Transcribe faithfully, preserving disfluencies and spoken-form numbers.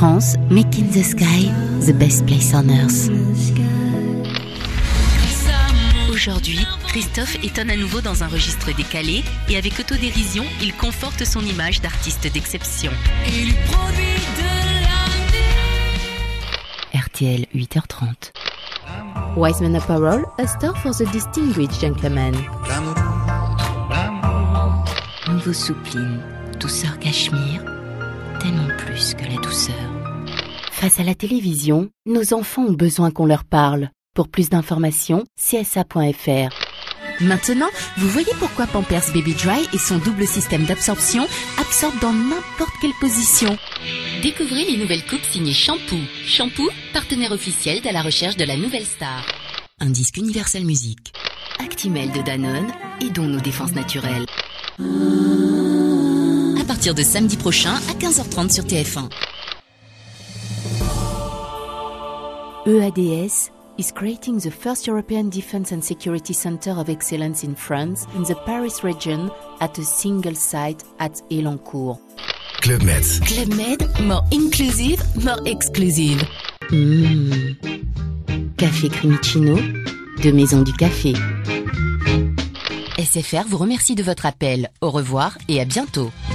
France, make in the sky, the best place on earth. Aujourd'hui, Christophe étonne à nouveau dans un registre décalé et avec autodérision, il conforte son image d'artiste d'exception. R T L huit heures trente. Wiseman Apparel, a store for the distinguished gentleman. Nouveau soupline, douceur cachemire, tellement plus que la douceur. Face à la télévision, nos enfants ont besoin qu'on leur parle. Pour plus d'informations, c s a point f r. Maintenant, vous voyez pourquoi Pampers Baby Dry et son double système d'absorption absorbent dans n'importe quelle position. Découvrez les nouvelles coupes signées Shampoo. Shampoo, partenaire officiel de la recherche de la nouvelle star. Un disque Universal Music. Actimel de Danone, aidons nos défenses naturelles. À partir de samedi prochain à quinze heures trente sur T F un. E A D S is creating the first European Defence and Security Center of Excellence in France in the Paris region at a single site at Elancourt. Club Med. Club Med, more inclusive, more exclusive. Mmh. Café Cremicino, de Maison du Café. S F R vous remercie de votre appel. Au revoir et à bientôt.